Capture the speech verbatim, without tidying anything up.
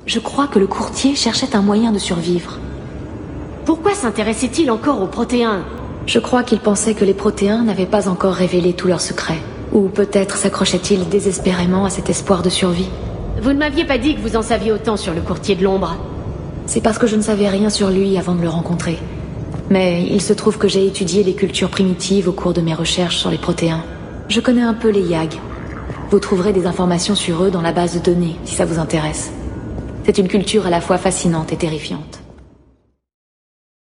Je crois que le courtier cherchait un moyen de survivre. Pourquoi s'intéressait-il encore aux protéins? Je crois qu'il pensait que les protéins n'avaient pas encore révélé tous leurs secrets. Ou peut-être s'accrochait-il désespérément à cet espoir de survie. Vous ne m'aviez pas dit que vous en saviez autant sur le courtier de l'ombre. C'est parce que je ne savais rien sur lui avant de le rencontrer. Mais il se trouve que j'ai étudié les cultures primitives au cours de mes recherches sur les protéins. Je connais un peu les Yag. Vous trouverez des informations sur eux dans la base de données, si ça vous intéresse. C'est une culture à la fois fascinante et terrifiante.